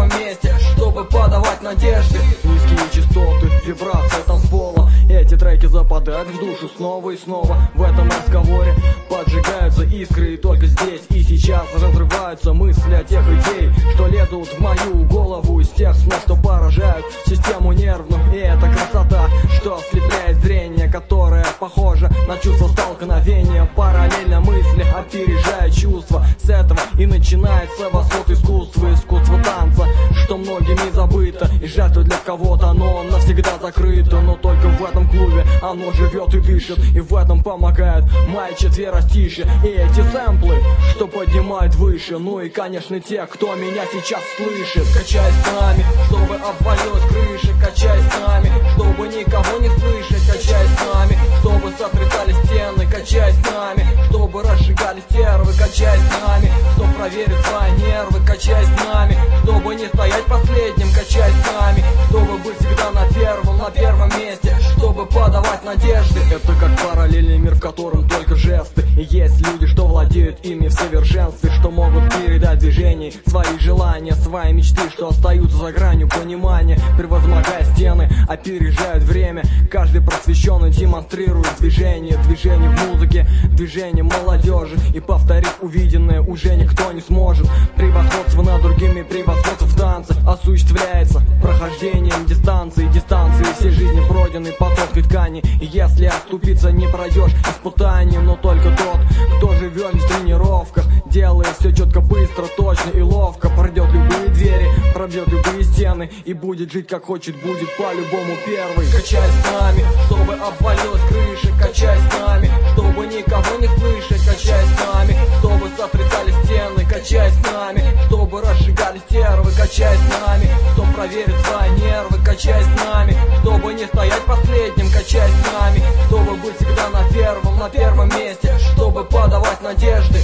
первом месте, чтобы подавать надежды. Низкие частоты, вибрация танцпола. Эти треки западают в душу снова и снова. В этом разговоре поджигаются искры, и только здесь и сейчас разрываются мысли о тех идей, что лезут в мою голову из тех снов, что поражают систему нервную. И это красота, что ослепляет зрение, которое похоже на чувство столкновения. Параллельно мысли опережают чувства. С этого и начинается восход искусства, искусство танца, что многими забыто и жертва для кого-то, но навсегда закрыто. Но только в этом клубе оно живет и дышит, и в этом помогает мои четверостишья и эти сэмплы, что поднимают выше. Ну и конечно те, кто меня сейчас слышит. Качай с нами, чтобы обвалилась крыша. Качай с нами, чтобы никого не слышать. Качай с нами, чтобы сотрясали стены. Качай с нами, чтобы разжигали стервы. Качай с нами, чтобы проверить свои нервы. Качай с нами, чтобы не стоять последним. Качай с нами, чтобы быть всегда на первом месте, чтобы подавать надежды. Это как параллельный мир, в котором только жесты. И есть люди, что владеют ими в совершенстве, что могут передать движение свои желания, свои мечты, что остаются за гранью понимания. Превозмогая стены, опережают время. Каждый просвещенный демонстрирует движение. Движение в музыке, движение молодежи. И повторить увиденное уже никто не сможет. Превосходство над другими, превосходство в танце осуществляется прохождением дистанции. Дистанции всей жизни пройденный по тонкой ткани. И если оступиться не пройдешь испытанием, но только тот, кто живет в тренировках, делает все четко, быстро, точно и ловко, пройдет любые двери, пробьет любые стены и будет жить как хочет, будет по-любому первый. Качай с нами, чтобы обвалилась крыша. Качай с нами, чтобы никого не слышать. Качай с нами, чтобы сотрясали стены. Качай с нами, чтобы разжигали стервы. Качай с нами, чтобы проверить свои нервы. Качай с нами, чтобы не стоять последним. Качай с нами, чтобы быть всегда на первом месте, чтобы подавать надежды.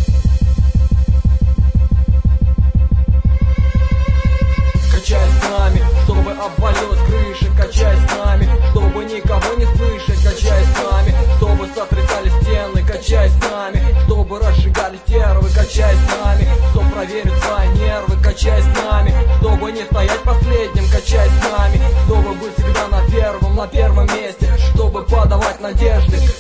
Качай с нами, чтобы обвалилась крыша. Качай с нами, чтобы никого не слышать. Качай с нами, чтобы сотрясали стены. Качай с нами, чтобы разжигали стервы. Качай с нами, чтобы проверить свои нервы. Качай с нами, чтобы не стоять последним. Качай с нами, чтобы быть всегда на первом месте, чтобы подавать надежды.